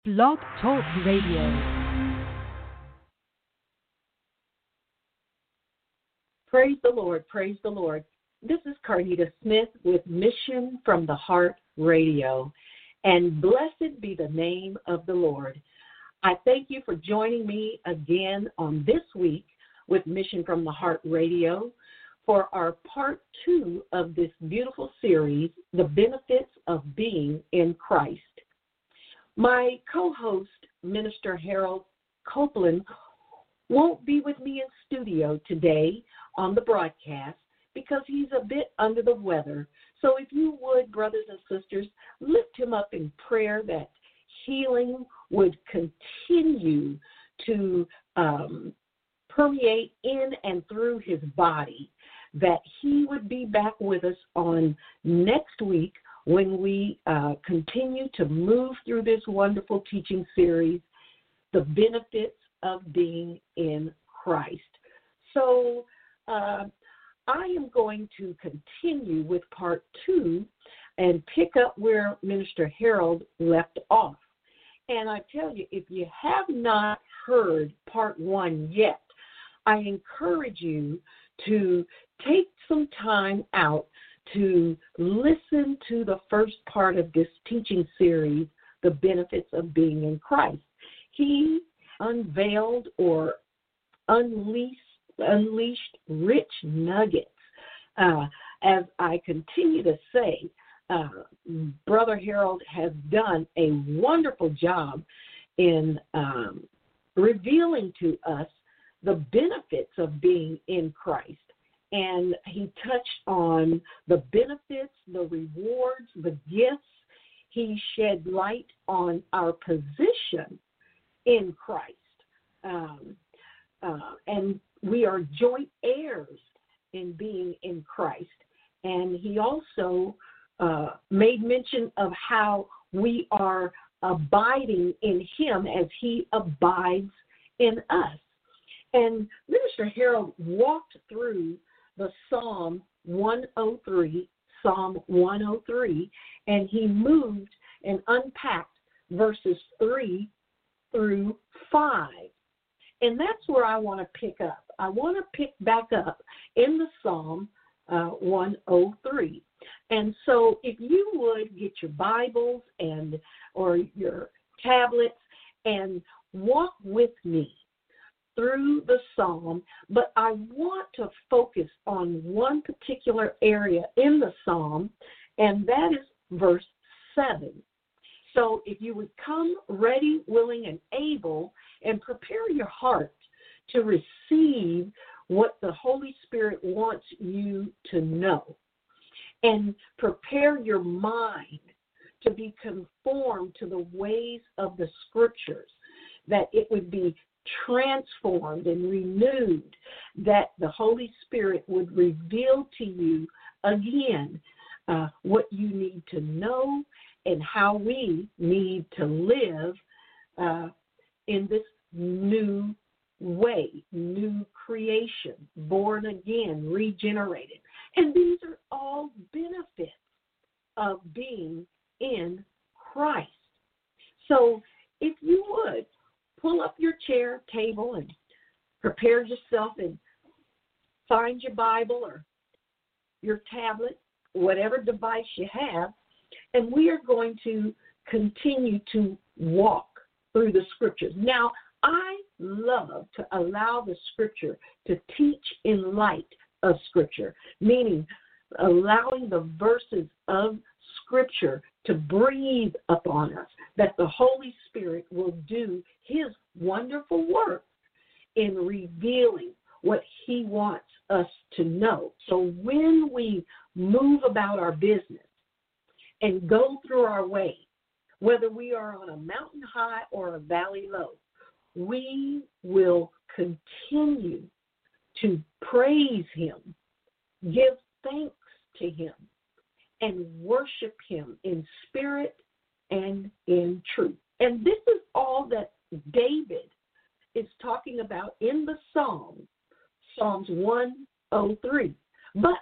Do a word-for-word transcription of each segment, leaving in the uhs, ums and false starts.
Blog Talk Radio. Praise the Lord, praise the Lord. This is Carnita Smith with Mission from the Heart Radio, and blessed be the name of the Lord. I thank you for joining me again on this week with Mission from the Heart Radio for our part two of this beautiful series, The Benefits of Being in Christ. My co-host, Minister Harold Copeland, won't be with me in studio today on the broadcast because he's a bit under the weather. So if you would, brothers and sisters, lift him up in prayer that healing would continue to um, permeate in and through his body, that he would be back with us on next week when we uh, continue to move through this wonderful teaching series, The Benefits of Being in Christ. So uh, I am going to continue with part two and pick up where Minister Harold left off. And I tell you, if you have not heard part one yet, I encourage you to take some time out to listen to the first part of this teaching series, The Benefits of Being in Christ. He unveiled or unleashed, unleashed rich nuggets. Uh, as I continue to say, uh, Brother Harold has done a wonderful job in um, revealing to us the benefits of being in Christ. And he touched on the benefits, the rewards, the gifts. He shed light on our position in Christ. Um, uh, and we are joint heirs in being in Christ. And he also uh, made mention of how we are abiding in him as he abides in us. And Minister Harold walked through the Psalm one oh three, Psalm one oh three, and he moved and unpacked verses three through five. And that's where I want to pick up. I want to pick back up in the Psalm uh, one oh three. And so if you would get your Bibles and or your tablets and walk with me through the psalm, but I want to focus on one particular area in the psalm, and that is verse seven. So if you would come ready, willing, and able, and prepare your heart to receive what the Holy Spirit wants you to know, and prepare your mind to be conformed to the ways of the Scriptures, that it would be transformed and renewed, that the Holy Spirit would reveal to you again uh, what you need to know and how we need to live uh, in this new way, new creation, born again, regenerated. And these are all benefits of being in Christ. So if you would, pull up your chair, table, and prepare yourself and find your Bible or your tablet, whatever device you have, and we are going to continue to walk through the Scriptures. Now, I love to allow the Scripture to teach in light of Scripture, meaning allowing the verses of Scripture to breathe upon us, that the Holy Spirit will do his wonderful work in revealing what he wants us to know. So when we move about our business and go through our way, whether we are on a mountain high or a valley low, we will continue to praise him, give thanks to him, and worship him in spirit and in truth. And this is all that David is talking about in the Psalm, Psalms one oh three. But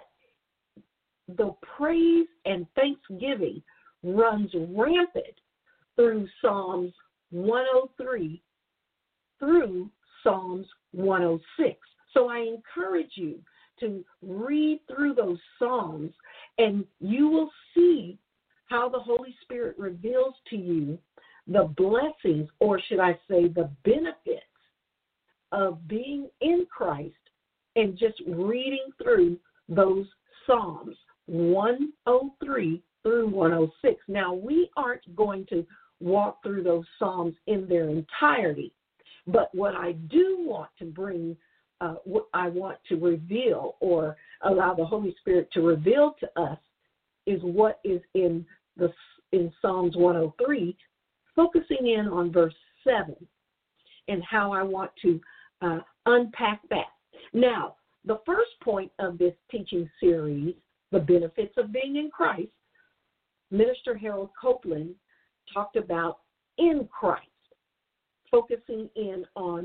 the praise and thanksgiving runs rampant through Psalms one oh three through Psalms one oh six. So I encourage you to read through those Psalms, and you will see how the Holy Spirit reveals to you the blessings, or should I say the benefits, of being in Christ and just reading through those Psalms one oh three through one oh six. Now, we aren't going to walk through those Psalms in their entirety, but what I do want to bring, uh, what I want to reveal or allow the Holy Spirit to reveal to us is what is in the in Psalms one oh three, focusing in on verse seven and how I want to uh, unpack that. Now, the first point of this teaching series, the benefits of being in Christ, Minister Harold Copeland talked about in Christ, focusing in on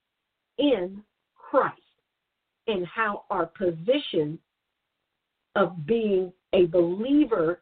in Christ and how our position of being a believer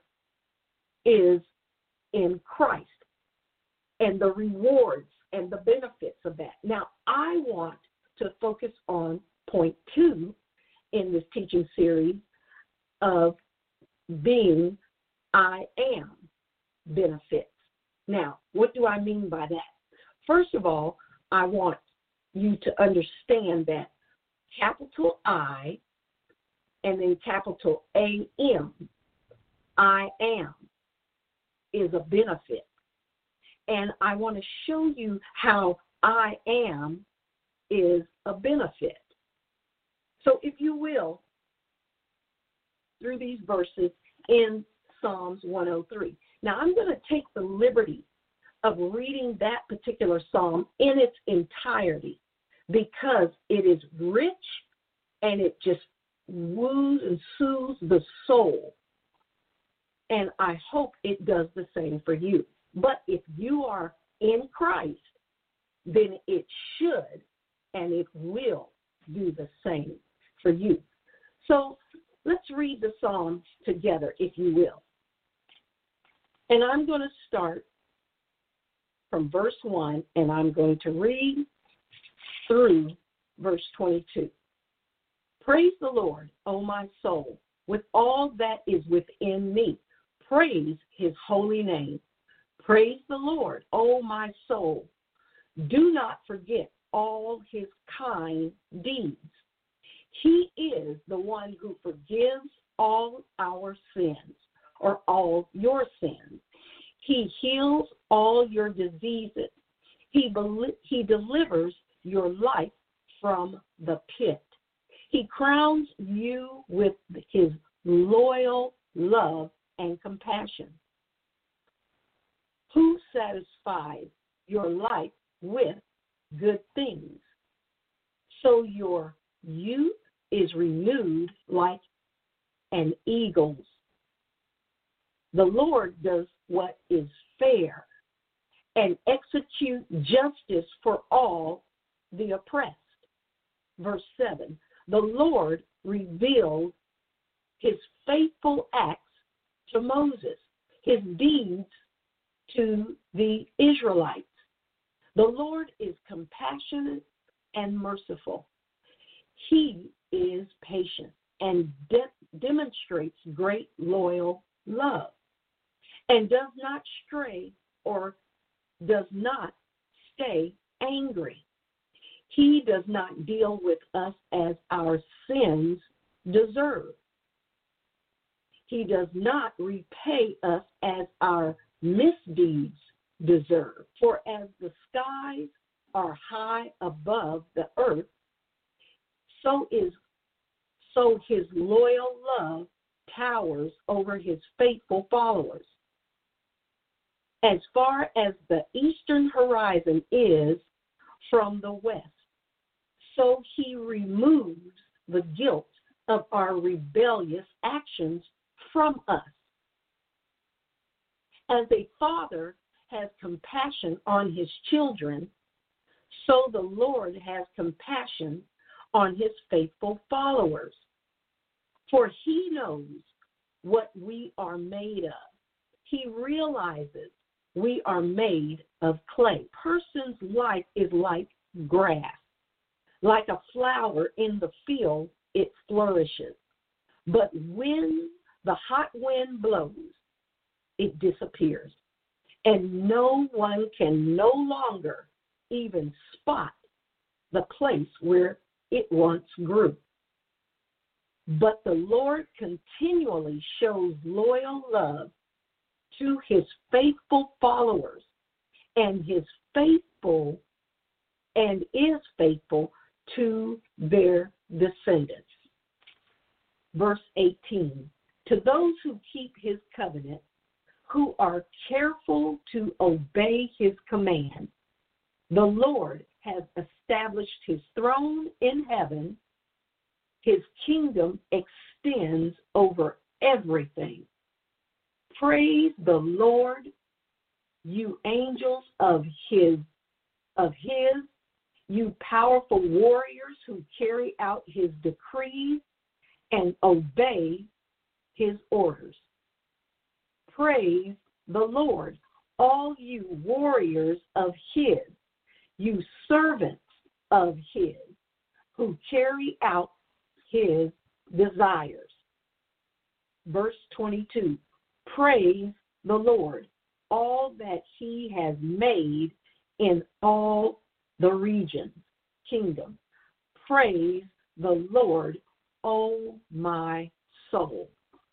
is in Christ and the rewards and the benefits of that. Now, I want to focus on point two in this teaching series of being I am benefits. Now, what do I mean by that? First of all, I want you to understand that capital I and then capital A M, I am, is a benefit. And I want to show you how I am is a benefit. So if you will, through these verses in Psalms one oh three. Now I'm going to take the liberty of reading that particular psalm in its entirety because it is rich and it just woos and soothes the soul. And I hope it does the same for you. But if you are in Christ, then it should and it will do the same for you. So let's read the Psalms together, if you will. And I'm going to start from verse one, and I'm going to read through verse twenty-two. Praise the Lord, O my soul, with all that is within me. Praise his holy name. Praise the Lord, O my soul. Do not forget all his kind deeds. He is the one who forgives all our sins, or all your sins. He heals all your diseases. He, be- he delivers your life from the pit. He crowns you with his loyal love and compassion. Who satisfies your life with good things, so your youth is renewed like an eagle's. The Lord does what is fair and execute justice for all the oppressed. Verse seven, the Lord revealed his faithful acts to Moses, his deeds to the Israelites. The Lord is compassionate and merciful. He is patient and de- demonstrates great loyal love and does not stray or does not stay angry. He does not deal with us as our sins deserve. He does not repay us as our misdeeds deserve. For as the skies are high above the earth, so is so his loyal love towers over his faithful followers. As far as the eastern horizon is from the west, so he removes the guilt of our rebellious actions from us. As a father has compassion on his children, so the Lord has compassion on his faithful followers. For he knows what we are made of. He realizes we are made of clay. Person's life is like grass. Like a flower in the field, it flourishes. But when the hot wind blows, it disappears. And no one can no longer even spot the place where it once grew. But the Lord continually shows loyal love to his faithful followers, and his faithful and is faithful to their descendants. Verse eighteen, to those who keep his covenant, who are careful to obey his command, the Lord has established his throne in heaven. His kingdom extends over everything. Praise the Lord, you angels of his, of his, you powerful warriors who carry out his decrees and obey his orders. Praise the Lord, all you warriors of his, you servants of his, who carry out his desires. Verse twenty-two, praise the Lord, all that he has made in all the regions, kingdom. Praise the Lord, O my soul.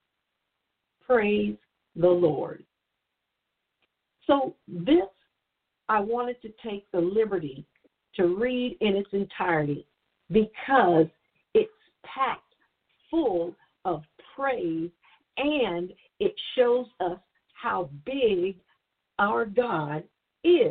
Praise the Lord. So this, I wanted to take the liberty to read in its entirety because it's packed full of praise, and it shows us how big our God is,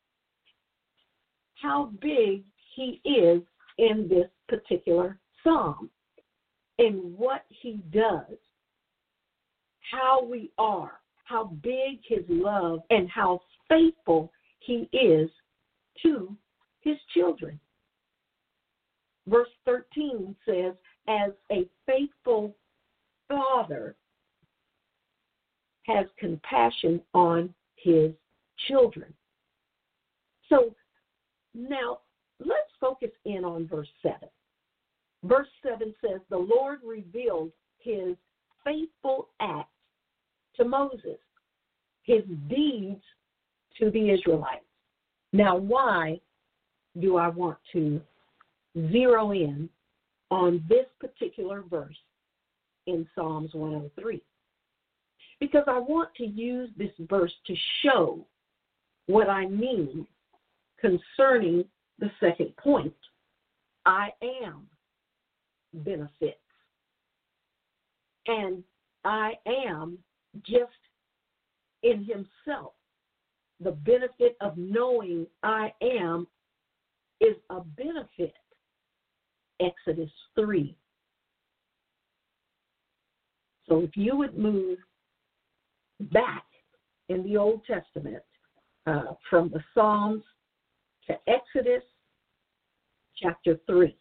how big he is in this particular psalm, and what he does, how we are, how big his love, and how faithful he is to his children. Verse thirteen says, as a faithful father has compassion on his children. So now let's focus in on verse seven. Verse seven says, the Lord revealed his faithful acts to Moses, his deeds to the Israelites. Now, why do I want to zero in on this particular verse in Psalms one oh three? Because I want to use this verse to show what I mean concerning the second point. I am benefits. And I am just in himself. The benefit of knowing I am is a benefit. Exodus three. So if you would move back in the Old Testament uh, from the Psalms to Exodus chapter three.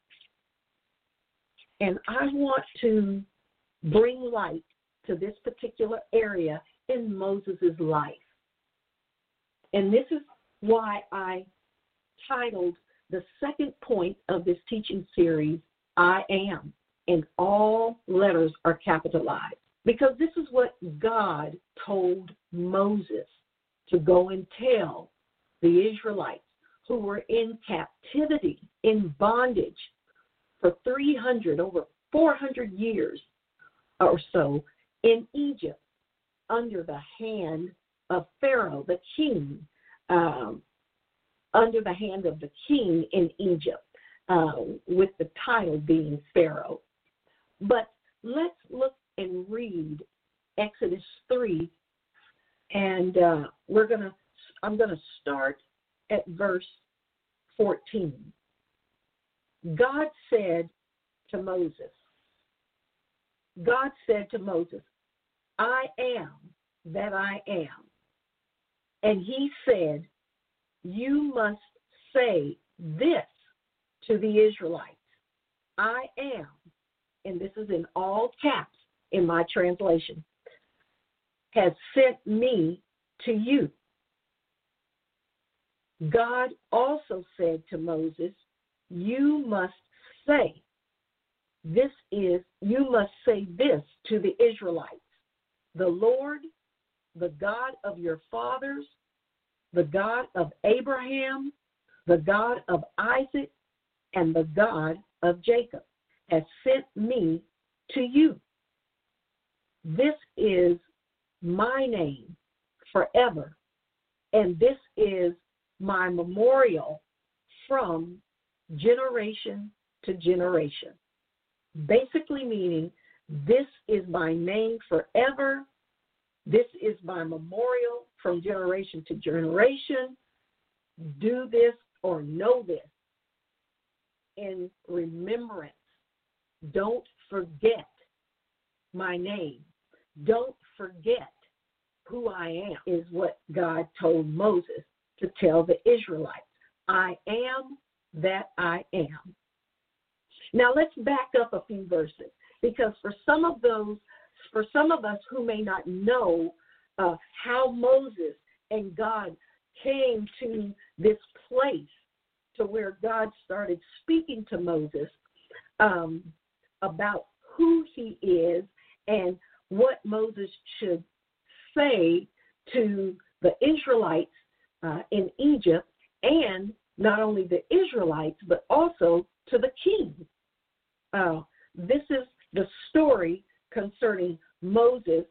And I want to bring light to this particular area in Moses' life. And this is why I titled the second point of this teaching series, I am, and all letters are capitalized. Because this is what God told Moses to go and tell the Israelites who were in captivity, in bondage for three hundred, over four hundred years or so in Egypt under the hand of Pharaoh, the king, um, under the hand of the king in Egypt, uh, with the title being Pharaoh. But let's look and read Exodus three, and uh, we're gonna. I'm going to start at verse fourteen. God said to Moses, God said to Moses, I am that I am. And he said, you must say this to the Israelites, I am, and this is in all caps in my translation, has sent me to you. God also said to Moses, you must say, this is, you must say this to the Israelites. The Lord, the God of your fathers, the God of Abraham, the God of Isaac, and the God of Jacob has sent me to you. This is my name forever, and this is my memorial from generation to generation. Basically meaning, this is my name forever. This is my memorial from generation to generation. Do this or know this in remembrance. Don't forget my name. Don't forget who I am, is what God told Moses to tell the Israelites. I am that I am. Now let's back up a few verses, because for some of those, for some of us who may not know uh, how Moses and God came to this place to where God started speaking to Moses um, about who he is and what Moses should say to the Israelites uh, in Egypt, and not only the Israelites, but also to the king. Uh, this is the story concerning Moses,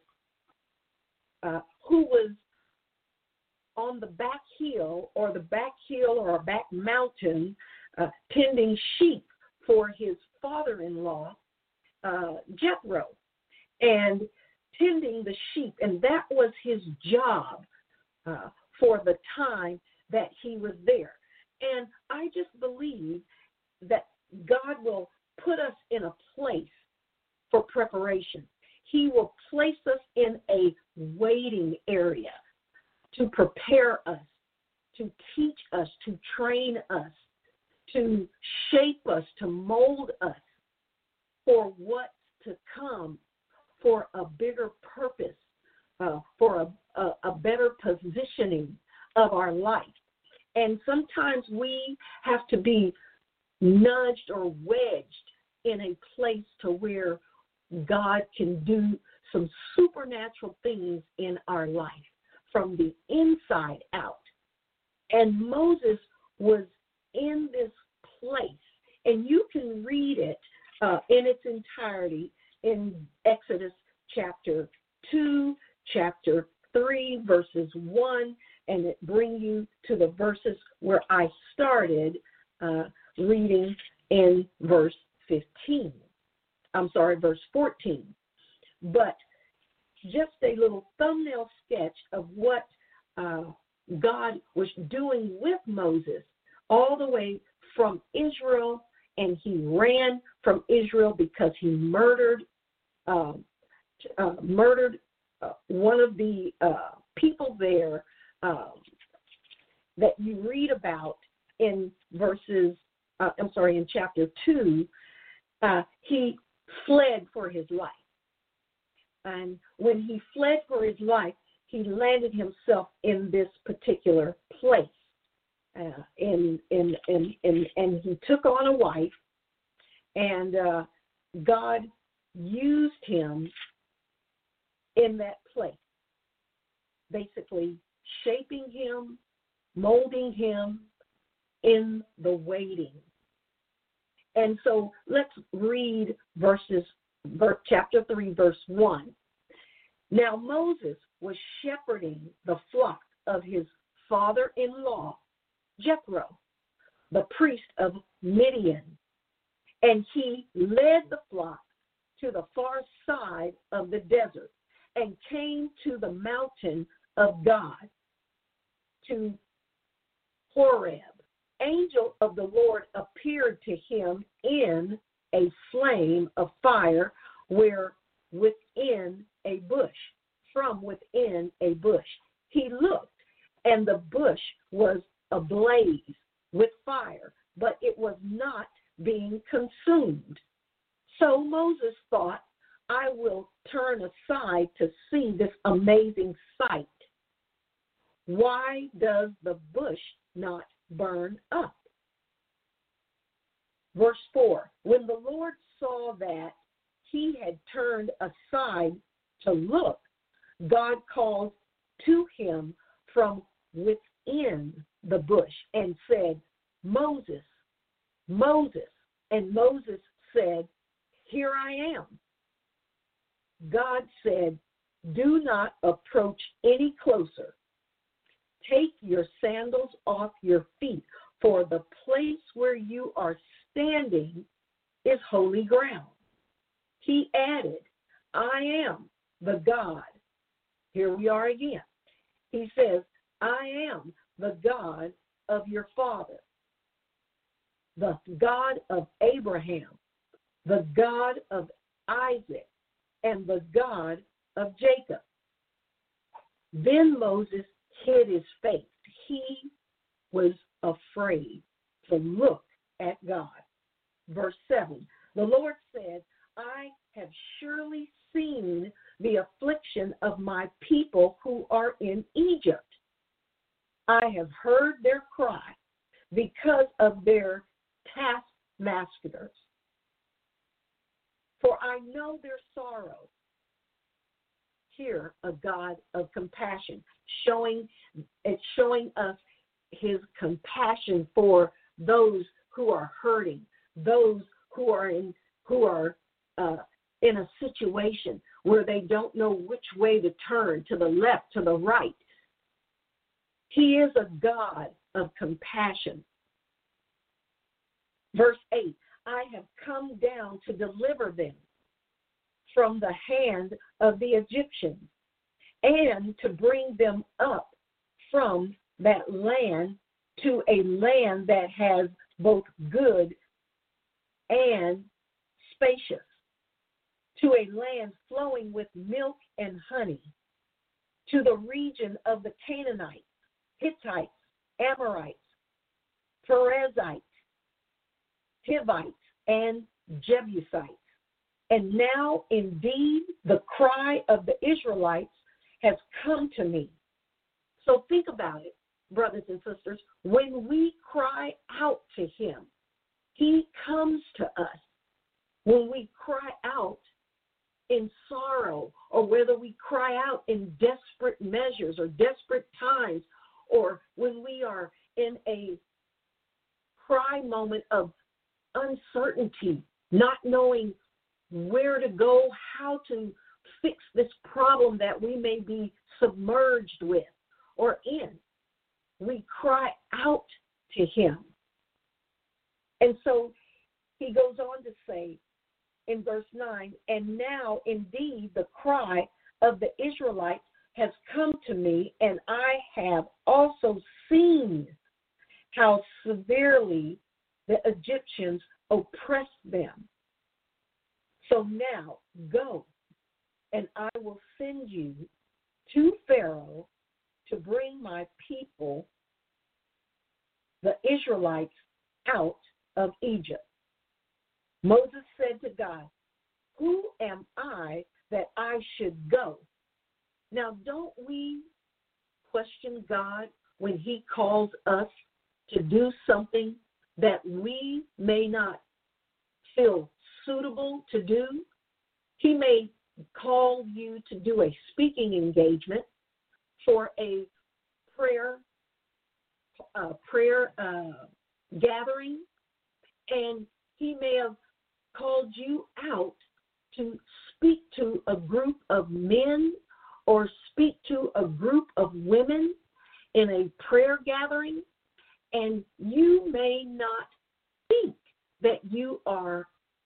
uh, who was on the back hill or the back hill or back mountain uh, tending sheep for his father-in-law, uh, Jethro, and tending the sheep. And that was his job uh, for the time that he was there. And I just believe that God will put us in a place for preparation. He will place us in a waiting area to prepare us, to teach us, to train us, to shape us, to mold us for what's to come, for a bigger purpose, uh, for a, a, a better positioning of our life. And sometimes we have to be nudged or wedged in a place to where God can do some supernatural things in our life from the inside out. And Moses was in this place, and you can read it uh, in its entirety in Exodus chapter two, chapter three, verses one, and it brings you to the verses where I started uh, reading in verse fifteen. I'm sorry, verse fourteen. But just a little thumbnail sketch of what uh, God was doing with Moses all the way from Israel, and he ran from Israel because he murdered uh, uh, murdered uh, one of the uh, people there uh, that you read about in verses, uh, I'm sorry, in chapter two. Uh, he fled for his life. And when he fled for his life, he landed himself in this particular place. Uh, and, and, and, and, and he took on a wife, and uh, God used him in that place, basically shaping him, molding him in the waiting. And so let's read verses, chapter three, verse one. Now Moses was shepherding the flock of his father-in-law, Jethro, the priest of Midian, and he led the flock to the far side of the desert and came to the mountain of God, to Horeb. Angel of the Lord appeared to him in a flame of fire, where within a bush, from within a bush. He looked, and the bush was ablaze with fire, but it was not being consumed. So Moses thought, I will turn aside to see this amazing sight. why does the bush not burn up? Verse four, when the Lord saw that he had turned aside to look, God called to him from within the bush and said, Moses, Moses. And Moses said, here I am. God said, do not approach any closer. Take your sandals off your feet, for the place where you are standing is holy ground. He added, I am the God. Here we are again. He says, I am the God of your father, the God of Abraham, the God of Isaac, and the God of Jacob. Then Moses hid his face. He was afraid to look at God. Verse seven, the Lord said, I have surely seen the affliction of my people who are in Egypt. I have heard their cry because of their taskmasters. For I know their sorrow. Here, a God of compassion, showing it's showing us his compassion for those who are hurting, those who are in who are uh, in a situation where they don't know which way to turn, to the left, to the right. He is a God of compassion. Verse eight, I have come down to deliver them from the hand of the Egyptians and to bring them up from that land to a land that has both good and spacious, to a land flowing with milk and honey, to the region of the Canaanites, Hittites, Amorites, Perizzites, Hivites, and Jebusites. And now, indeed, the cry of the Israelites has come to me. So think about it, brothers and sisters. When we cry out to him, he comes to us. When we cry out in sorrow, or whether we cry out in desperate measures or desperate times, or when we are in a cry moment of uncertainty, not knowing where to go, how to fix this problem that we may be submerged with or in, we cry out to him. And so he goes on to say in verse nine, and now indeed the cry of the Israelites has come to me, and I have also seen how severely the Egyptians oppressed them. So now go, and I will send you to Pharaoh to bring my people, the Israelites, out of Egypt. Moses said to God, who am I that I should go? Now, don't we question God when he calls us to do something that we may not feel suitable to do? He may call you to do a speaking engagement for a prayer uh, prayer uh, gathering, and he may have called you out to speak to a group of men or speak to a group of women in a prayer gathering, and you may not think that you are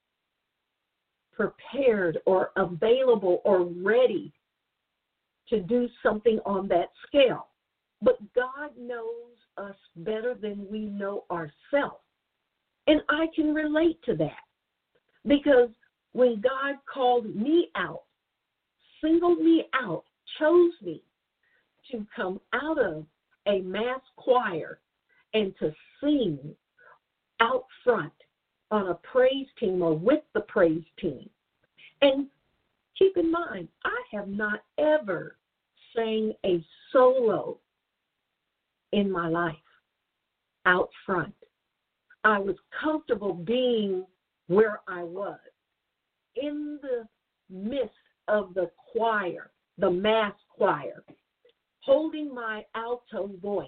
prepared or available or ready to do something on that scale. But God knows us better than we know ourselves. And I can relate to that, because when God called me out, singled me out, chose me to come out of a mass choir and to sing out front on a praise team or with the praise team. And keep in mind, I have not ever sang a solo in my life out front. I was comfortable being where I was in the midst of the choir, the mass choir, holding my alto voice.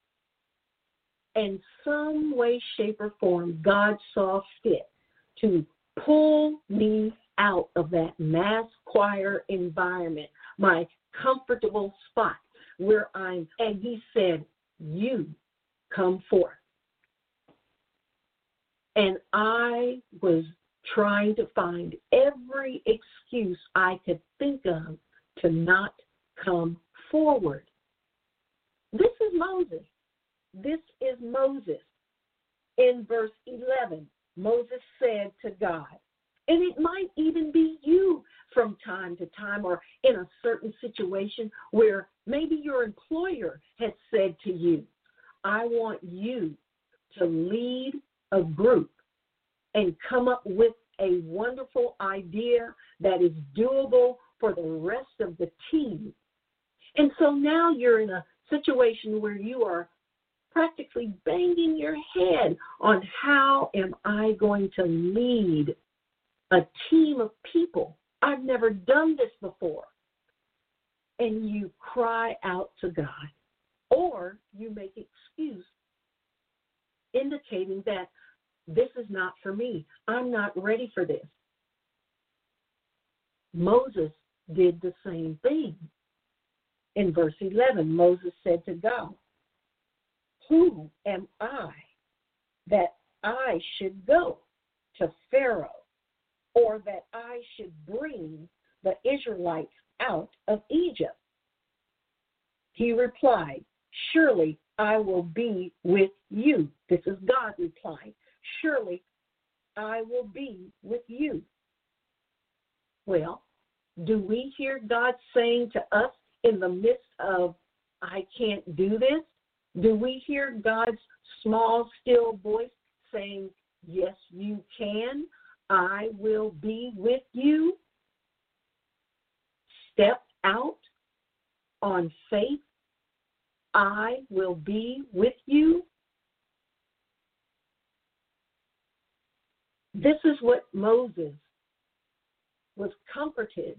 In some way, shape, or form, God saw fit to pull me out of that mass choir environment, my comfortable spot where I'm, and he said, you come forth. And I was trying to find every excuse I could think of to not come forward. This is Moses. This is Moses. In verse eleven, Moses said to God, and it might even be you from time to time or in a certain situation where maybe your employer has said to you, I want you to lead a group and come up with a wonderful idea that is doable for the rest of the team. And so now you're in a situation where you are practically banging your head on how am I going to lead a team of people. I've never done this before. And you cry out to God. Or you make excuse indicating that this is not for me. I'm not ready for this. Moses did the same thing. In verse eleven, Moses said to God, who am I that I should go to Pharaoh, or that I should bring the Israelites out of Egypt? He replied, surely I will be with you. This is God replying. Surely I will be with you. Well, do we hear God saying to us in the midst of, I can't do this? Do we hear God's small, still voice saying, yes, you can. I will be with you. Step out on faith. I will be with you. This is what Moses was comforted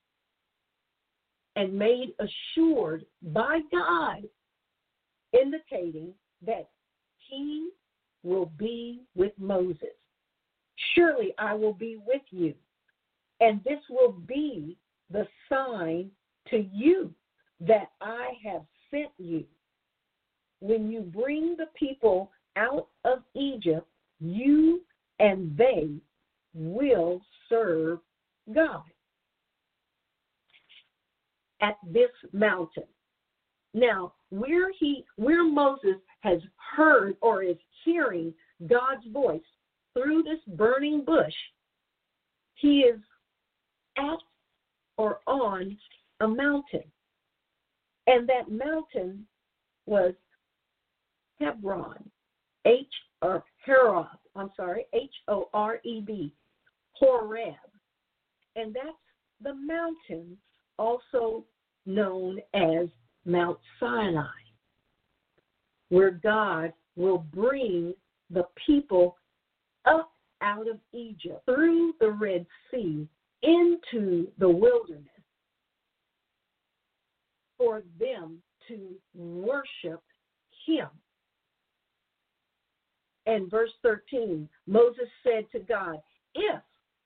and made assured by God, indicating that he will be with Moses. Surely I will be with you, and this will be the sign to you that I have sent you. When you bring the people out of Egypt, you and they will serve God at this mountain. Now, where he, where Moses has heard or is hearing God's voice through this burning bush, he is at or on a mountain. And that mountain was Hebron, H or Horeb, I'm sorry, H O R E B, Horeb. And that's the mountain also known as Mount Sinai, where God will bring the people up out of Egypt through the Red Sea into the wilderness for them to worship him. And verse thirteen, Moses said to God, if,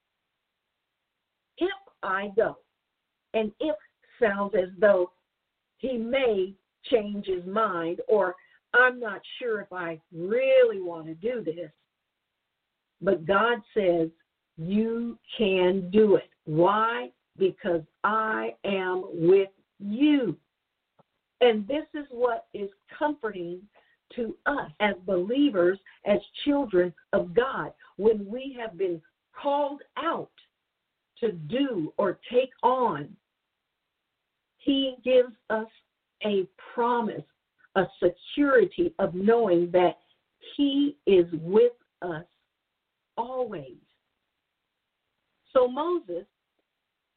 if I go, and if sounds as though he may change his mind, or I'm not sure if I really want to do this. But God says, you can do it. Why? Because I am with you. And this is what is comforting to us as believers, as children of God, when we have been called out to do or take on. He gives us a promise, a security of knowing that he is with us always. So Moses,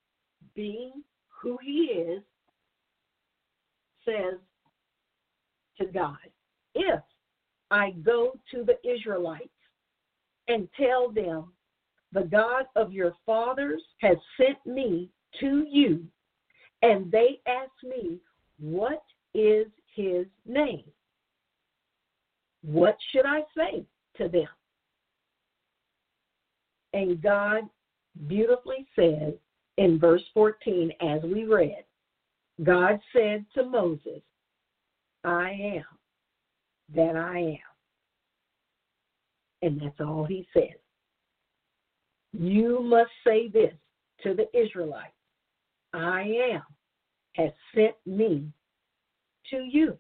being who he is, says, to God, if I go to the Israelites and tell them, the God of your fathers has sent me to you, and they ask me, what is his name? What should I say to them? And God beautifully says in verse fourteen, as we read, God said to Moses, I am that I am. And that's all he says. You must say this to the Israelites, I am has sent me to you.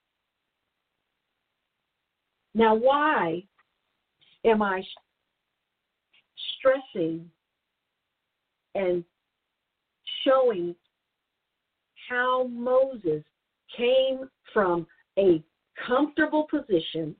Now, why am I stressing and showing how Moses came from a comfortable position,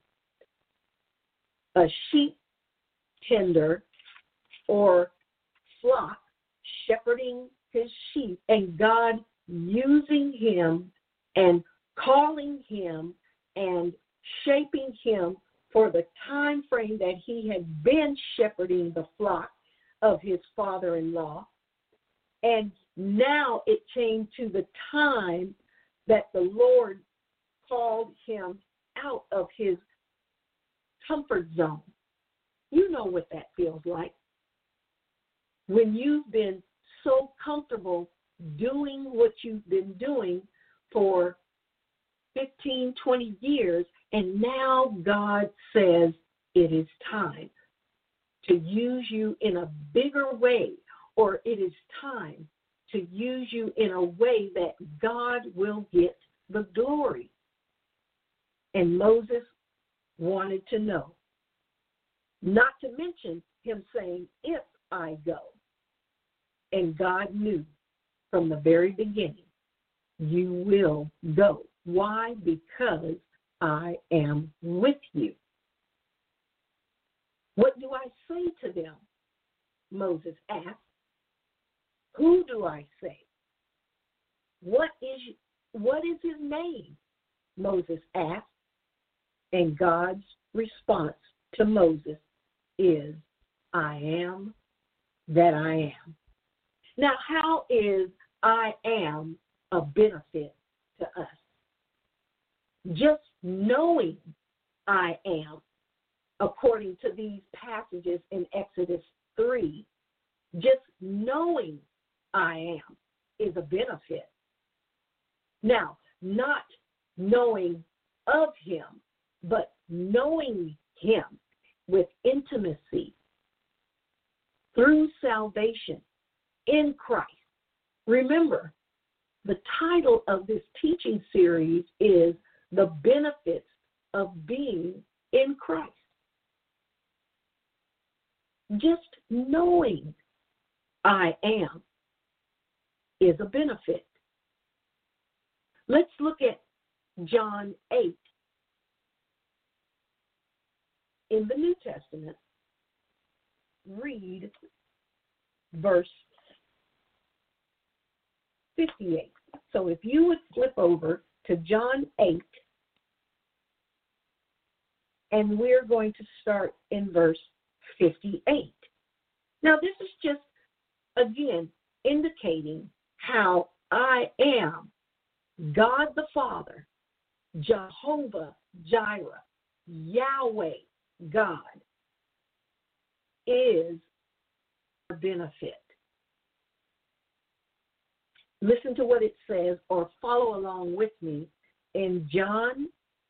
a sheep tender or flock, shepherding his sheep, and God using him and calling him and shaping him for the time frame that he had been shepherding the flock of his father-in-law. And now it came to the time that the Lord called him out of his comfort zone. You know what that feels like. When you've been so comfortable doing what you've been doing for fifteen, twenty years, and now God says it is time to use you in a bigger way, or it is time to use you in a way that God will get the glory. And Moses wanted to know, not to mention him saying, if I go. And God knew from the very beginning, you will go. Why? Because I am with you. What do I say to them? Moses asked. Who do I say? What is, what is his name? Moses asked. And God's response to Moses is, I am that I am. Now, how is I am a benefit to us? Just knowing I am, according to these passages in Exodus three, just knowing I am is a benefit. Now, not knowing of him, but knowing him with intimacy through salvation in Christ. Remember, the title of this teaching series is The Benefits of Being in Christ. Just knowing I am is a benefit. Let's look at John eight in the New Testament. Read verse fifty-eight. So if you would flip over to John eight, and we're going to start in verse fifty-eight. Now, this is just, again, indicating how I am God the Father, Jehovah Jireh, Yahweh God, is a benefit. Listen to what it says, or follow along with me in John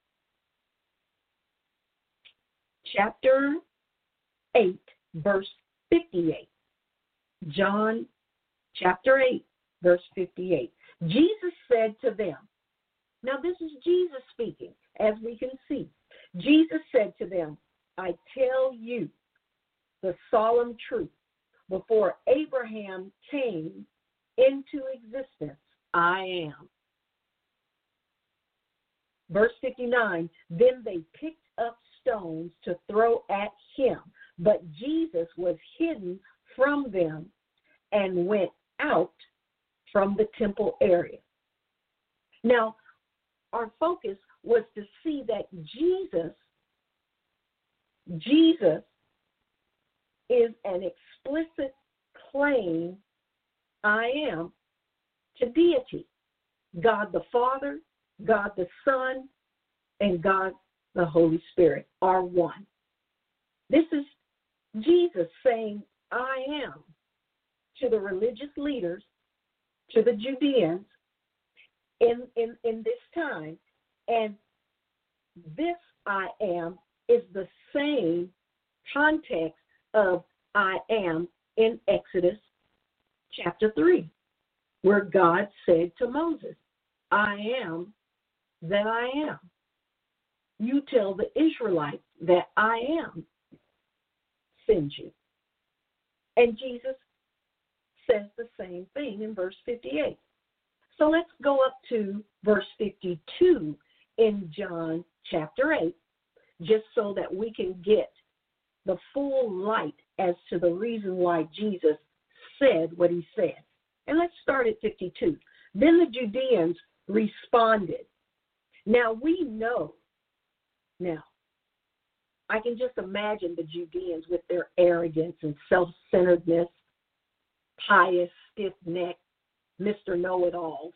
chapter eight, verse fifty-eight. John chapter eight, verse fifty-eight. Jesus said to them, now this is Jesus speaking, as we can see. Jesus said to them, I tell you the solemn truth. Before Abraham came into existence, I am. Verse fifty-nine, then they picked up stones to throw at him, but Jesus was hidden from them and went out from the temple area. Now, our focus was to Jesus is an explicit claim, I am, to deity. God the Father, God the Son, and God the Holy Spirit are one. This is Jesus saying, I am, to the religious leaders, to the Judeans in, in, in this time. And this I am is the same context of I am in Exodus chapter three, where God said to Moses, I am that I am. You tell the Israelites that I am sends you. And Jesus says the same thing in verse fifty-eight. So let's go up to verse fifty-two in John chapter eight, just so that we can get the full light as to the reason why Jesus said what he said. And let's start at fifty-two. Then the Judeans responded. Now we know, now, I can just imagine the Judeans with their arrogance and self-centeredness, pious, stiff-necked, Mister Know-it-alls.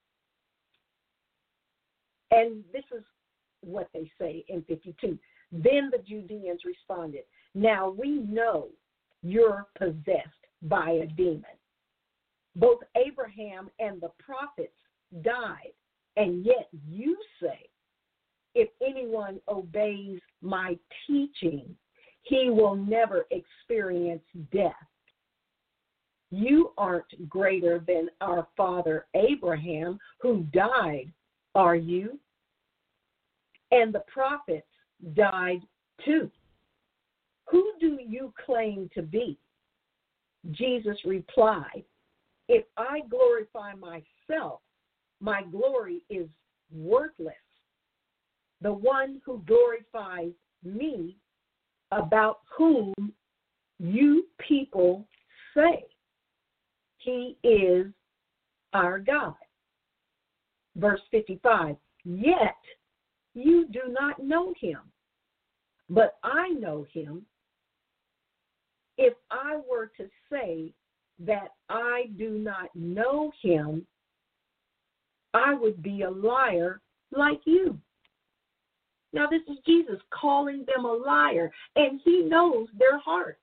And this is what they say in fifty-two. Then the Judeans responded, now we know you're possessed by a demon. Both Abraham and the prophets died, and yet you say, if anyone obeys my teaching, he will never experience death. You aren't greater than our father Abraham, who died, are you? And the prophets died too. Who do you claim to be? Jesus replied, if I glorify myself, my glory is worthless. The one who glorifies me, about whom you people say he is our God. Verse fifty-five, yet you do not know him, but I know him. If I were to say that I do not know him, I would be a liar like you. Now, this is Jesus calling them a liar, and he knows their heart.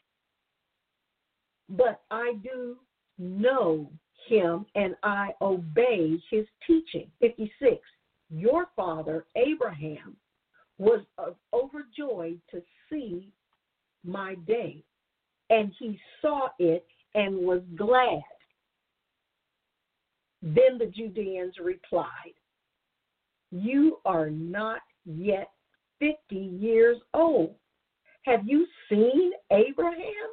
But I do know him, and I obey his teaching. fifty-six, your father, Abraham, was overjoyed to see my day, and he saw it and was glad. Then the Judeans replied, you are not yet fifty years old. Have you seen Abraham?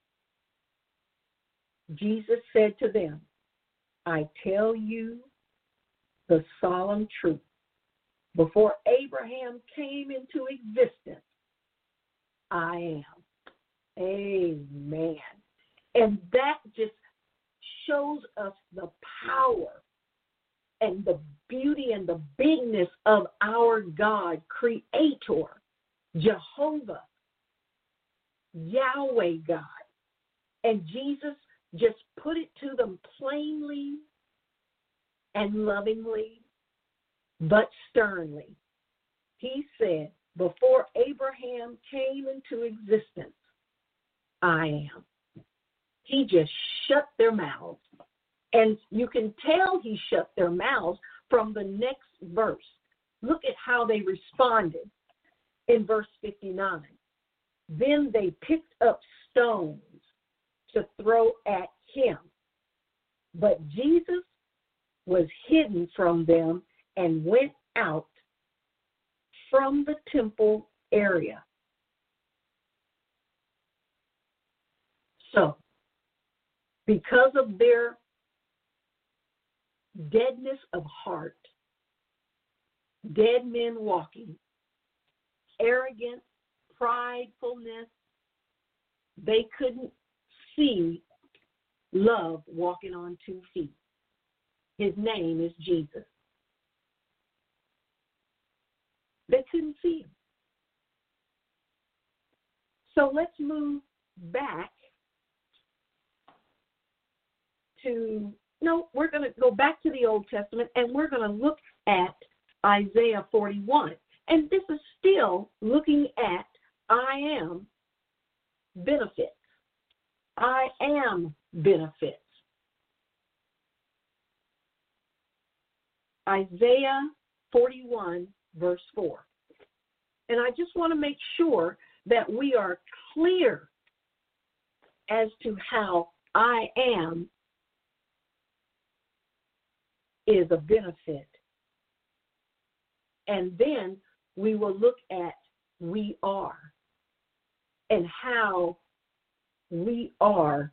Jesus said to them, I tell you the solemn truth. Before Abraham came into existence, I am. Amen. And that just shows us the power and the beauty and the bigness of our God, Creator, Jehovah, Yahweh God. And Jesus just put it to them plainly and lovingly, but sternly. He said, before Abraham came into existence, I am. He just shut their mouths. And you can tell he shut their mouths from the next verse. Look at how they responded in verse fifty-nine. Then they picked up stones to throw at him. But Jesus was hidden from them and went out from the temple area. So, because of their deadness of heart, dead men walking, arrogance, pridefulness, they couldn't see love walking on two feet. His name is Jesus. They couldn't see him. So let's move back to, no, we're going to go back to the Old Testament, and we're going to look at Isaiah forty-one. And this is still looking at I am benefits. I am benefits. Isaiah forty-one, verse four. And I just want to make sure that we are clear as to how I am is a benefit. And then we will look at we are and how we are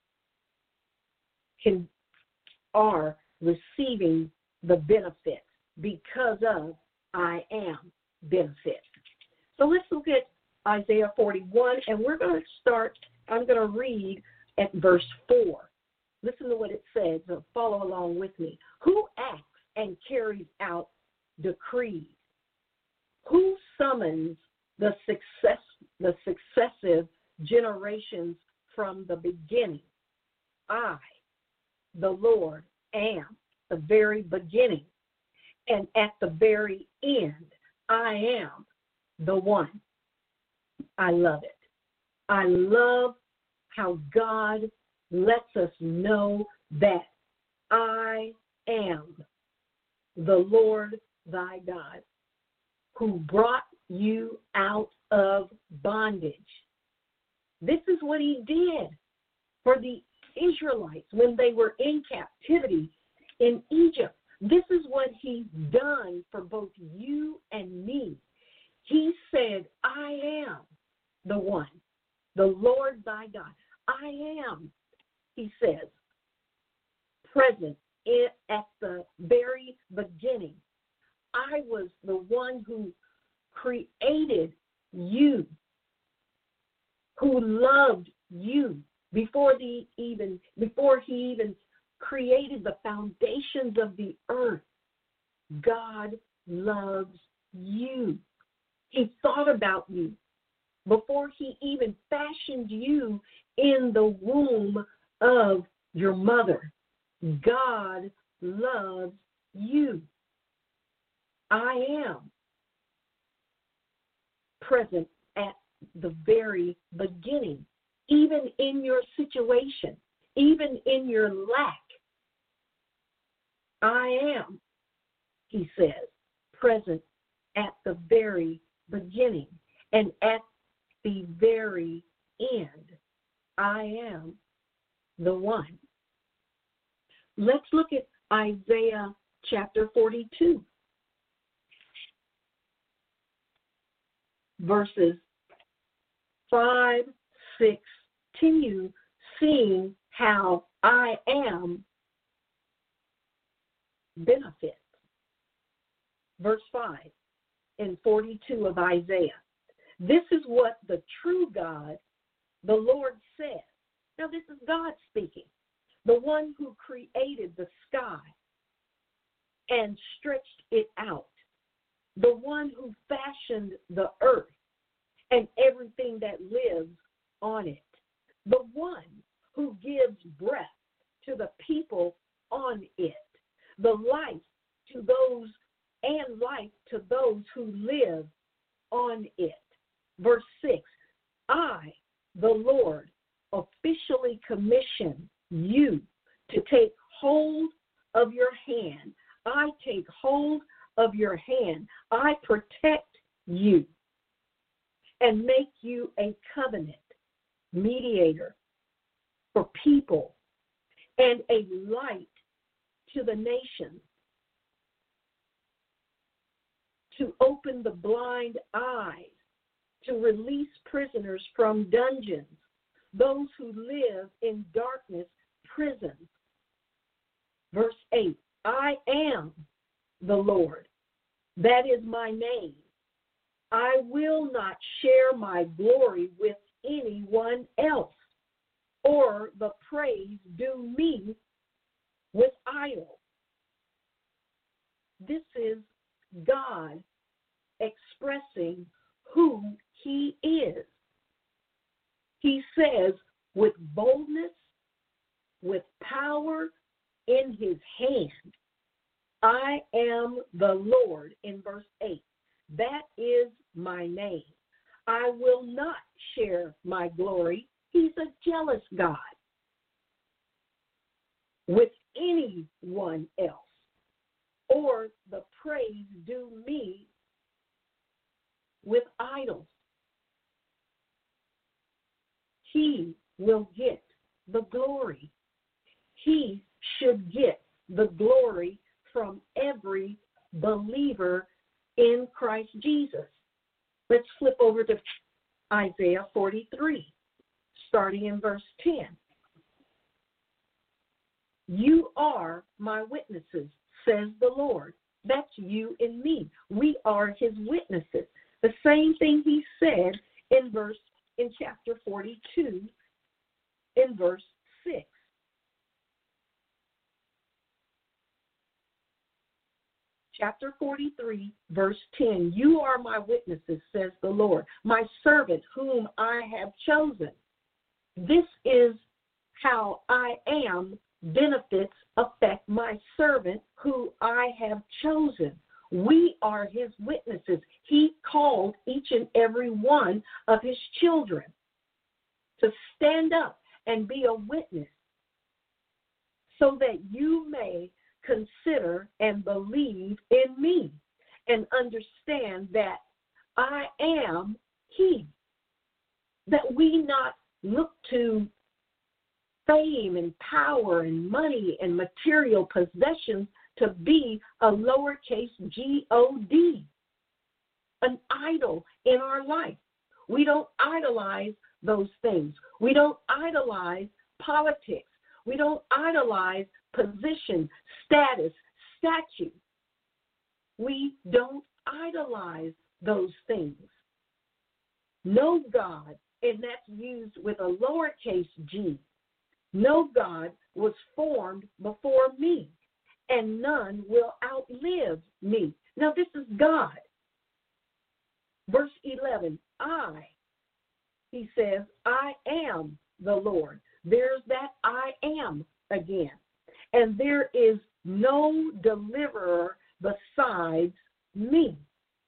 can are receiving the benefits because of I am benefits. So let's look at Isaiah forty-one, and we're going to start, I'm going to read at verse four. Listen to what it says, so follow along with me. Who acts and carries out decrees? Who summons the success, the successive generations from the beginning? I, the Lord, am the very beginning, and at the very end, I am the one. I love it. I love how God lets us know that I am the Lord thy God, who brought you out of bondage. This is what he did for the Israelites when they were in captivity in Egypt. This is what he's done for both you and me. He said, I am the one, the Lord thy God. I am, he says, present at the very beginning. I was the one who created you, who loved you before the even before he even created the foundations of the earth. God loves you. He thought about you before he even fashioned you in the womb of your mother. God loves you. I am present at the very beginning, even in your situation, even in your lack. I am, he says, present at the very beginning, and at the very end, I am the one. Let's look at Isaiah chapter forty-two, verses five, six, continue seeing how I am benefits. Verse five in forty-two of Isaiah. This is what the true God, the Lord, says. Now this is God speaking, the one who created the sky and stretched it out, the one who fashioned the earth and everything that lives on it, the one who gives breath to the people on it, the life to those and life to those who live on it. Verse six, I, the Lord, officially commission you to take hold of your hand. I take hold of your hand. I protect you and make you a covenant mediator for people and a light to the nations, to open the blind eyes, to release prisoners from dungeons, those who live in darkness, prisons. Verse eight, I am the Lord. That is my name. I will not share my glory with anyone else, or the praise due me with idols. This is God expressing who he is. says, with boldness, with power in his hand, I am the Lord, in verse eight. That is my name. I will not share my glory. He's a jealous God with anyone else, or the praise due me with idols. He will get the glory. He should get the glory from every believer in Christ Jesus. Let's flip over to Isaiah forty-three, starting in verse ten. You are my witnesses, says the Lord. That's you and me. We are his witnesses. The same thing he said in verse in chapter forty-two, in verse six. Chapter forty-three, verse ten. You are my witnesses, says the Lord, my servant whom I have chosen. This is how I am benefits affect my servant who I have chosen. We are his witnesses. He called each and every one of his children to stand up and be a witness so that you may consider and believe in me and understand that I am he. That we not look to fame and power and money and material possessions to be a lowercase G O D, an idol in our life. We don't idolize those things. We don't idolize politics. We don't idolize position, status, statue. We don't idolize those things. No God, and that's used with a lowercase g. No God was formed before me, and none will outlive me. Now this is God. Verse eleven, I, he says, I am the Lord. There's that I am again. And there is no deliverer besides me.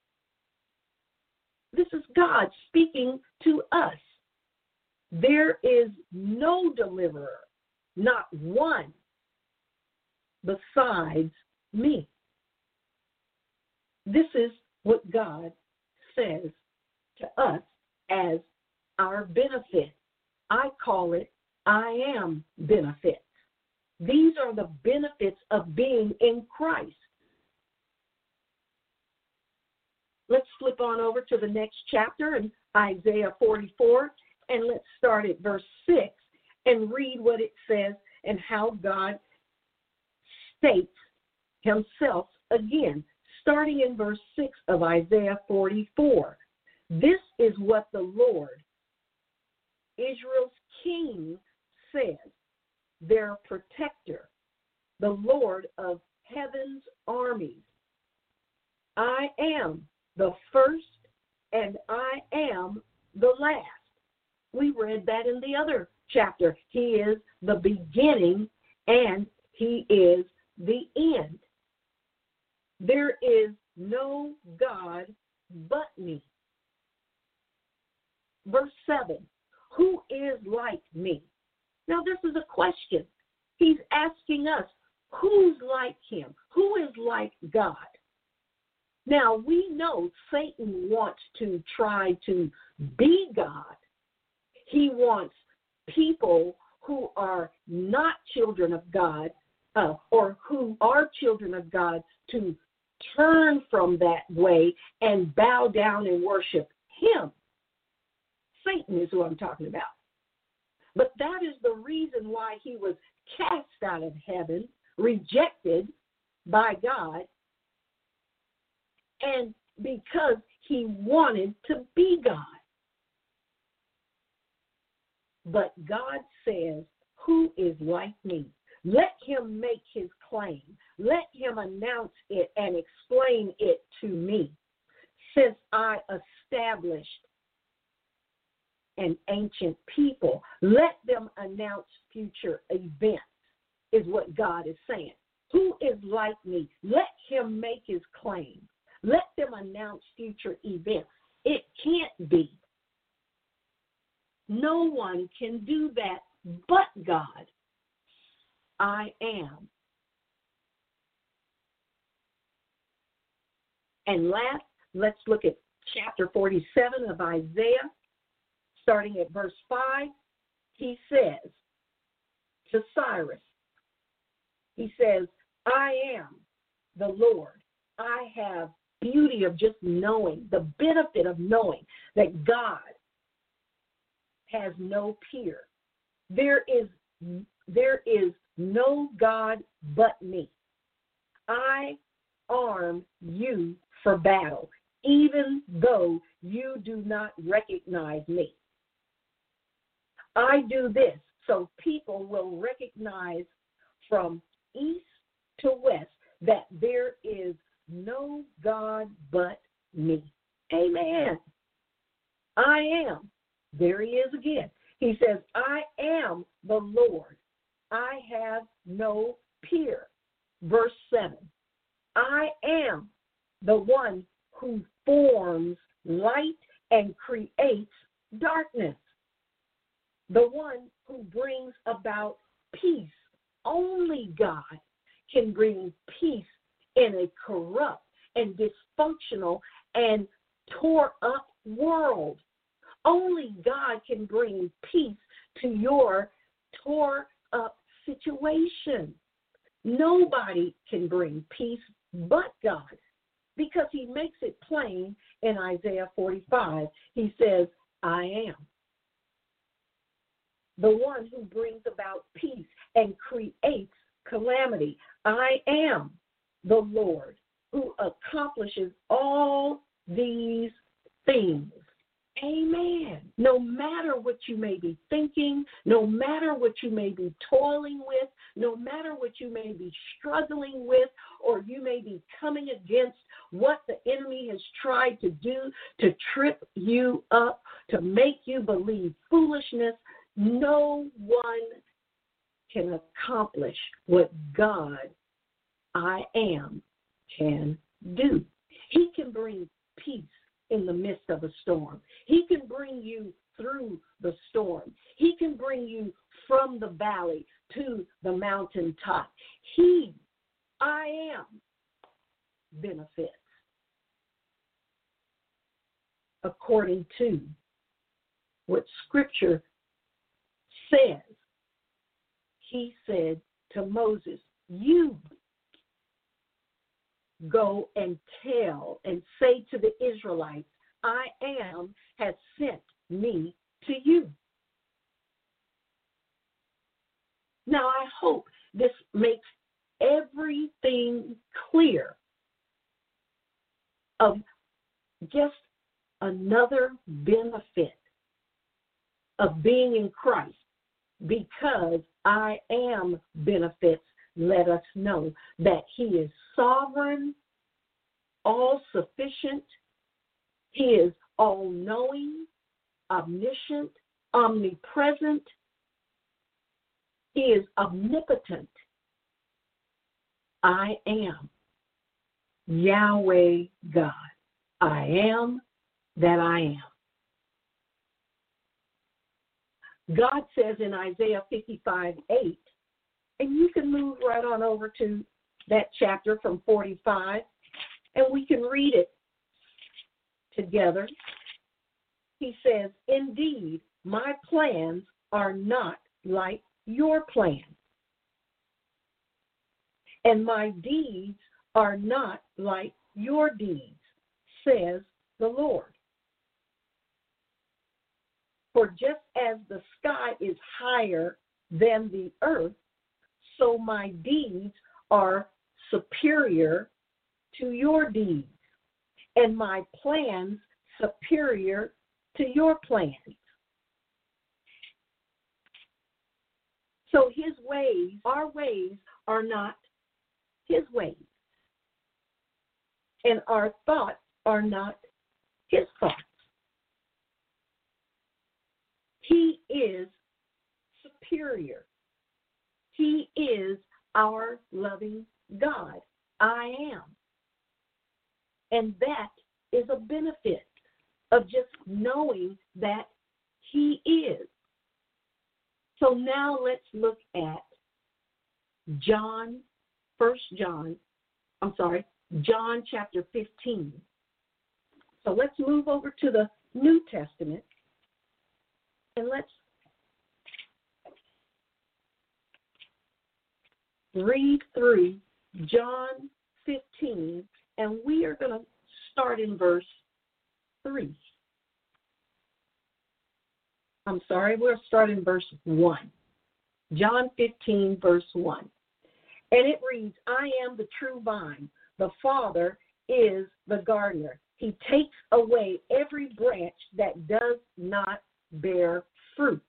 This is God speaking to us. There is no deliverer, not one, besides me. This is what God says to us as our benefit. I call it I am benefit. These are the benefits of being in Christ. Let's flip on over to the next chapter in Isaiah forty-four, and let's start at verse six and read what it says and how God states himself again, starting in verse six of Isaiah forty-four. This is what the Lord, Israel's King, says, their protector, the Lord of heaven's armies. I am the first and I am the last. We read that in the other chapter. He is the beginning and he is the end. There is no God but me. Verse seven, who is like me? Now this is a question. He's asking us, who's like him? Who is like God? Now we know Satan wants to try to be God. He wants people who are not children of God uh, or who are children of God to turn from that way and bow down and worship him. Satan is who I'm talking about. But that is the reason why he was cast out of heaven, rejected by God, and because he wanted to be God. But God says, who is like me? Let him make his claim. Let him announce it and explain it to me. Since I established and ancient people. Let them announce future events, is what God is saying. Who is like me? Let him make his claim. Let them announce future events. It can't be. No one can do that but God. I am. And last, let's look at chapter forty-seven of Isaiah, starting at verse five. He says to Cyrus, he says, I am the Lord. I have beauty of just knowing, the benefit of knowing that God has no peer. There is, there is no God but me. I arm you for battle, even though you do not recognize me. I do this so people will recognize from east to west that there is no God but me. Amen. I am. There he is again. He says, I am the Lord. I have no peer. Verse seven. I am the one who forms light and creates darkness. The one who brings about peace. Only God can bring peace in a corrupt and dysfunctional and tore up world. Only God can bring peace to your tore up situation. Nobody can bring peace but God, because he makes it plain in Isaiah forty-five. He says, I am the one who brings about peace and creates calamity. I am the Lord who accomplishes all these things. Amen. No matter what you may be thinking, no matter what you may be toiling with, no matter what you may be struggling with, or you may be coming against what the enemy has tried to do to trip you up, to make you believe foolishness, no one can accomplish what God, I am, can do. He can bring peace in the midst of a storm. He can bring you through the storm. He can bring you from the valley to the mountaintop. He, I am, benefits according to what Scripture says. He said to Moses, you go and tell and say to the Israelites, I am has sent me to you. Now, I hope this makes everything clear of just another benefit of being in Christ, because I am benefits let us know that he is sovereign, all-sufficient, he is all-knowing, omniscient, omnipresent, he is omnipotent. I am Yahweh God. I am that I am. God says in Isaiah fifty-five eight, and you can move right on over to that chapter from forty-five, and we can read it together. He says, indeed, my plans are not like your plans, and my deeds are not like your deeds, says the Lord. For just as the sky is higher than the earth, so my deeds are superior to your deeds, and my plans superior to your plans. So his ways, our ways, are not his ways, and our thoughts are not his thoughts. He is superior. He is our loving God. I am. And that is a benefit of just knowing that He is. So now let's look at John, First John, I'm sorry, John chapter fifteen. So let's move over to the New Testament and let's read through John fifteen, and we are going to start in verse three. I'm sorry, we'll start in verse one. John fifteen, verse one. And it reads, I am the true vine. The Father is the gardener. He takes away every branch that does not bear fruit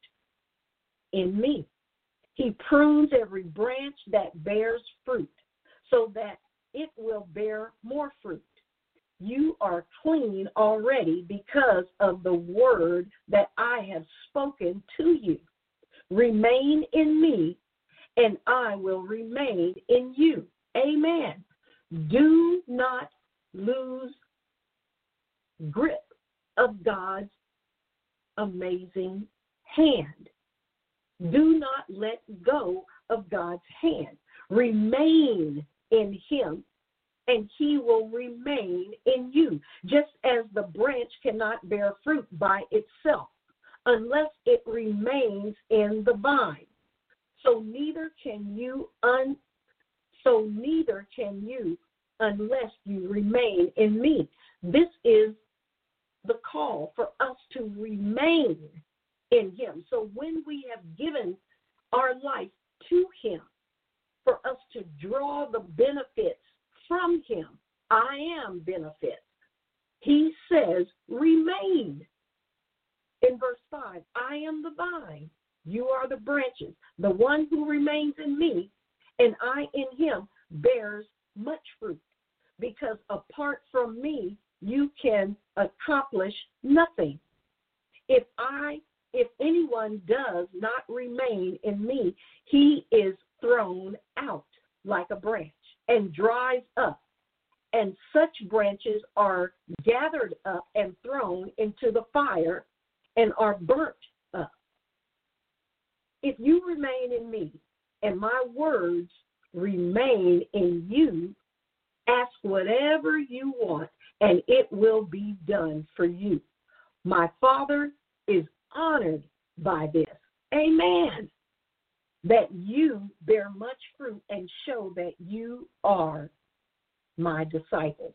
in me. He prunes every branch that bears fruit so that it will bear more fruit. You are clean already because of the word that I have spoken to you. Remain in me, and I will remain in you. Amen. Do not lose grip of God's amazing hand. Do not let go of God's hand. Remain in Him, and He will remain in you, just as the branch cannot bear fruit by itself unless it remains in the vine. So neither can you un so neither can you unless you remain in me. This is the call for us to remain in Him. So when we have given our life to Him, for us to draw the benefits from Him, I am benefits. He says, remain. In verse five, I am the vine. You are the branches. The one who remains in me and I in him bears much fruit, because apart from me, you can accomplish nothing. If I, if anyone does not remain in me, he is thrown out like a branch and dries up, and such branches are gathered up and thrown into the fire and are burnt up. If you remain in me and my words remain in you, ask whatever you want and it will be done for you. My Father is honored by this. Amen. That you bear much fruit and show that you are my disciples.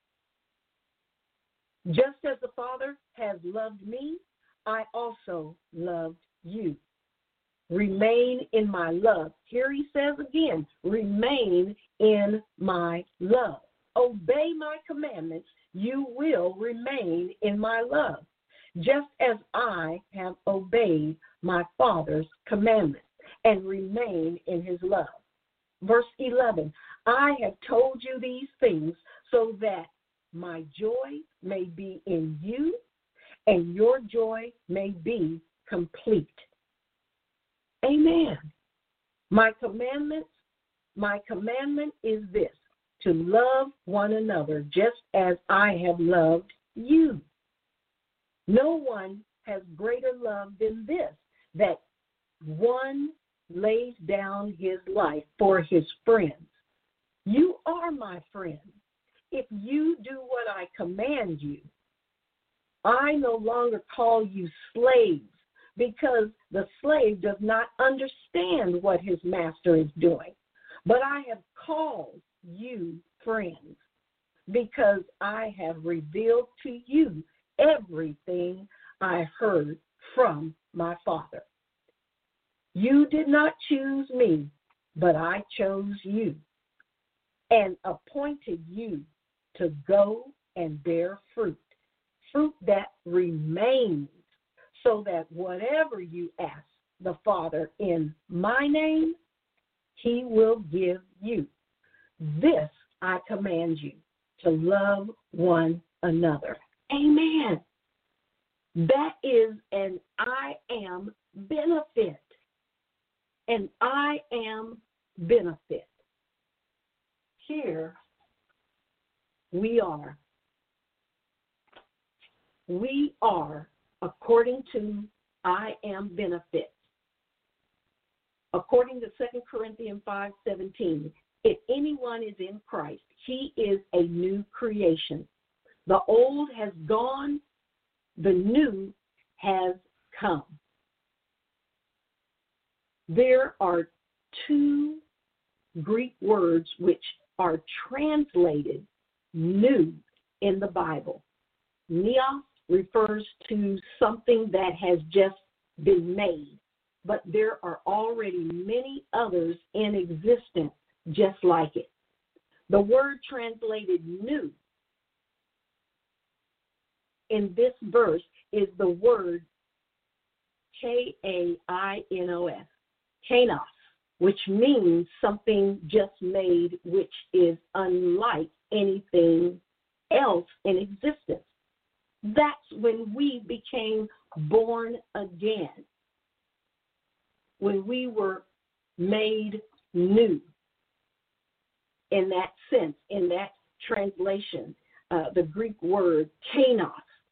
Just as the Father has loved me, I also loved you. Remain in my love. Here he says again, remain in my love. Obey my commandments, you will remain in my love, just as I have obeyed my Father's commandments and remain in his love. Verse eleven, I have told you these things so that my joy may be in you and your joy may be complete. Amen. My commandments, my commandment is this, to love one another just as I have loved you. No one has greater love than this, that one lays down his life for his friends. You are my friends if you do what I command you. I no longer call you slaves, because the slave does not understand what his master is doing. But I have called you friends, because I have revealed to you everything I heard from my Father. You did not choose me, but I chose you and appointed you to go and bear fruit, fruit that remains, so that whatever you ask the Father in my name, he will give you. This I command you, to love one another. Amen. That is an I am benefit. An I am benefit. Here we are. We are, according to I am benefit. According to Second Corinthians five seventeen, if anyone is in Christ, he is a new creation. The old has gone, the new has come. There are two Greek words which are translated new in the Bible. Neos refers to something that has just been made, but there are already many others in existence just like it. The word translated new in this verse is the word K A I N O S, kainos, which means something just made which is unlike anything else in existence. That's when we became born again, when we were made new. In that sense, in that translation, uh, the Greek word kainos.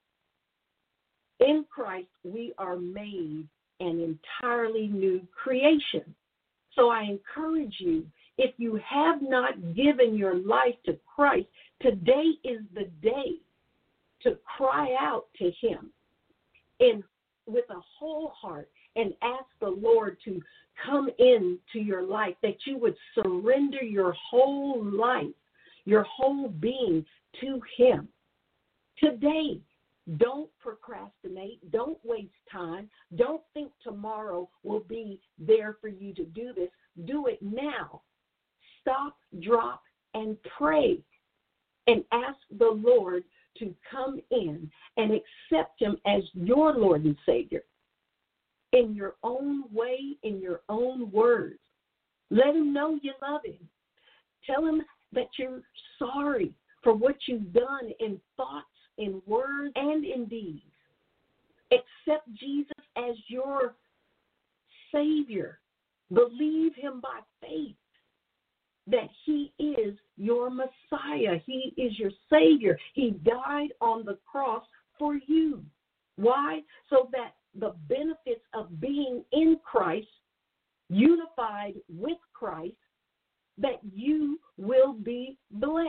In Christ, we are made an entirely new creation. So I encourage you, if you have not given your life to Christ, today is the day to cry out to him in with a whole heart and ask the Lord to come into your life, that you would surrender your whole life, your whole being to him. Today, don't procrastinate. Don't waste time. Don't think tomorrow will be there for you to do this. Do it now. Stop, drop, and pray and ask the Lord to come in and accept him as your Lord and Savior in your own way, in your own words. Let him know you love him. Tell him that you're sorry for what you've done in thoughts, in words, and in deeds. Accept Jesus as your Savior. Believe him by faith that he is your Messiah. He is your Savior. He died on the cross for you. Why? So that the benefits of being in Christ, unified with Christ, that you will be blessed.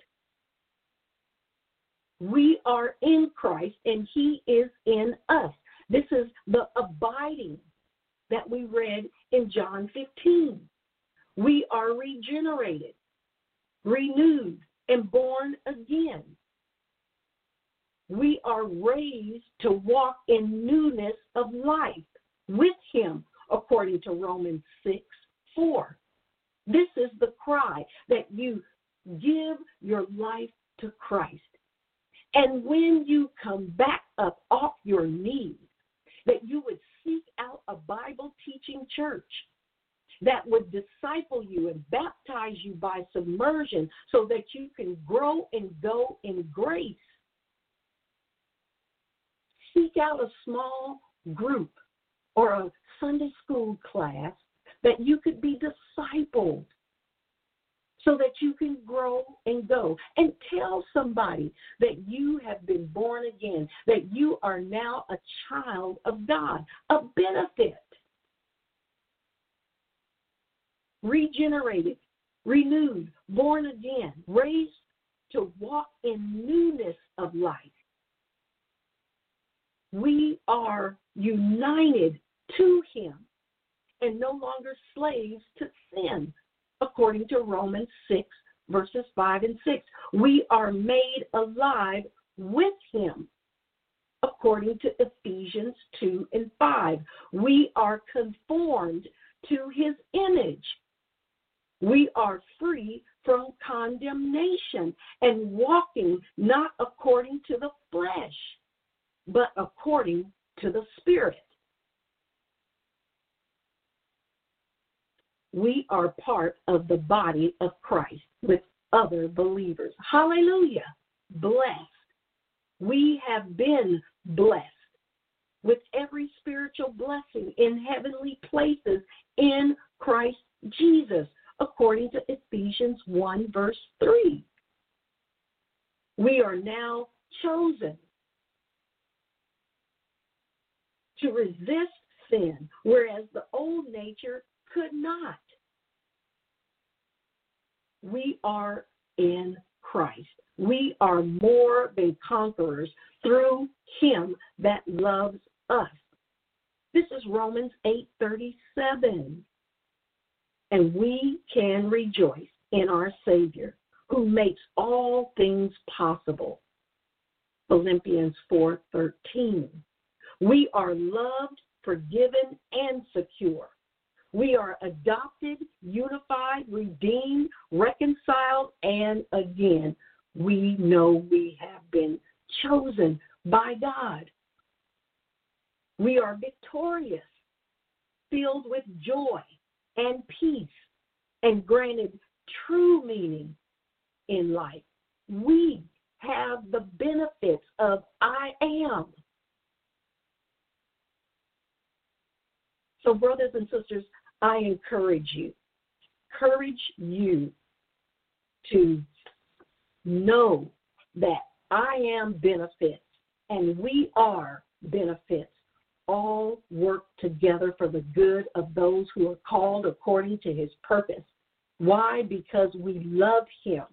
We are in Christ and he is in us. This is the abiding that we read in John fifteen. We are regenerated, renewed, and born again. We are raised to walk in newness of life with him, according to Romans six four. This is the cry, that you give your life to Christ. And when you come back up off your knees, that you would seek out a Bible-teaching church that would disciple you and baptize you by submersion so that you can grow and go in grace. Seek out a small group or a Sunday school class that you could be discipled so that you can grow and go. And tell somebody that you have been born again, that you are now a child of God, a benefit. Regenerated, renewed, born again, raised to walk in newness of life. We are united to him and no longer slaves to sin, according to Romans six, verses five and six. We are made alive with him, according to Ephesians two and five. We are conformed to his image. We are free from condemnation and walking not according to the flesh, but according to the Spirit. We are part of the body of Christ with other believers. Hallelujah. Blessed. We have been blessed with every spiritual blessing in heavenly places in Christ Jesus, according to Ephesians one, verse three. We are now chosen to resist sin, whereas the old nature could not. We are in Christ. We are more than conquerors through him that loves us. This is Romans eight thirty-seven. And we can rejoice in our Savior, who makes all things possible. Philippians four thirteen. We are loved, forgiven, and secure. We are adopted, unified, redeemed, reconciled, and again, we know we have been chosen by God. We are victorious, filled with joy and peace, and granted true meaning in life. We have the benefits of I am. So, brothers and sisters, I encourage you, encourage you to know that I am benefits and we are benefits. All work together for the good of those who are called according to his purpose. Why? Because we love him.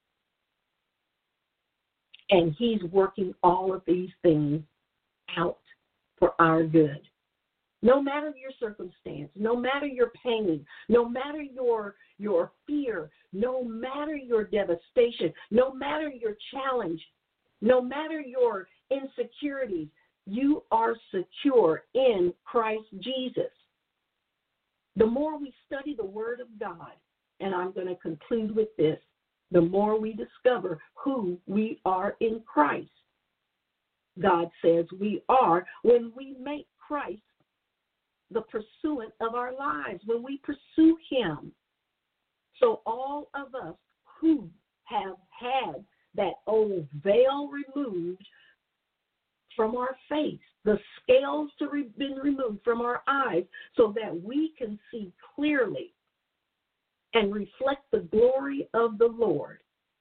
And he's working all of these things out for our good. No matter your circumstance, no matter your pain, no matter your, your fear, no matter your devastation, no matter your challenge, no matter your insecurities, you are secure in Christ Jesus. The more we study the Word of God, and I'm going to conclude with this, the more we discover who we are in Christ. God says we are when we make Christ the pursuant of our lives, when we pursue him. So all of us who have had that old veil removed from our face, the scales to be been removed from our eyes so that we can see clearly and reflect the glory of the Lord,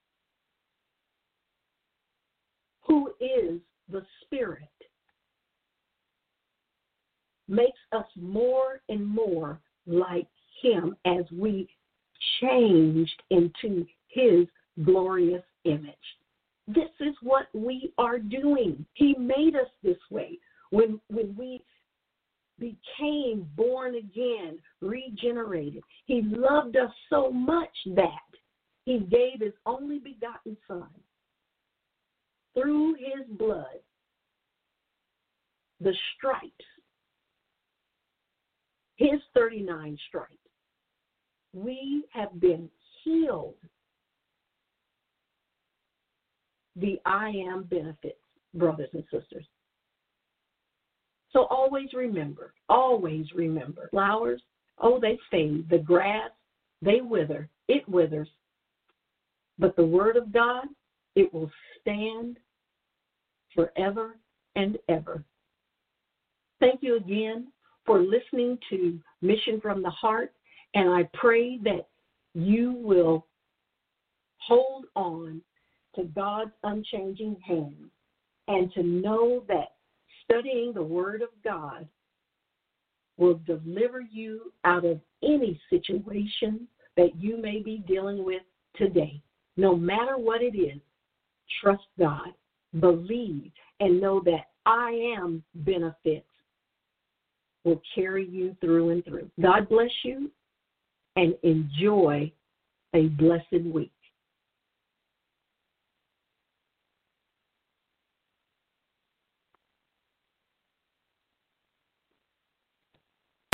who is the Spirit, makes us more and more like him as we changed into his glorious image. This is what we are doing. He made us this way. When, when we became born again, regenerated, he loved us so much that he gave his only begotten Son. Through his blood, the stripes, his thirty-nine stripes, we have been healed. The I am benefits, brothers and sisters. So always remember, always remember, flowers, oh, they fade. The grass, they wither. It withers. But the word of God, it will stand forever and ever. Thank you again for listening to Mission from the Heart, and I pray that you will hold on to God's unchanging hand and to know that studying the Word of God will deliver you out of any situation that you may be dealing with today. No matter what it is, trust God, believe, and know that I am benefits will carry you through and through. God bless you and enjoy a blessed week.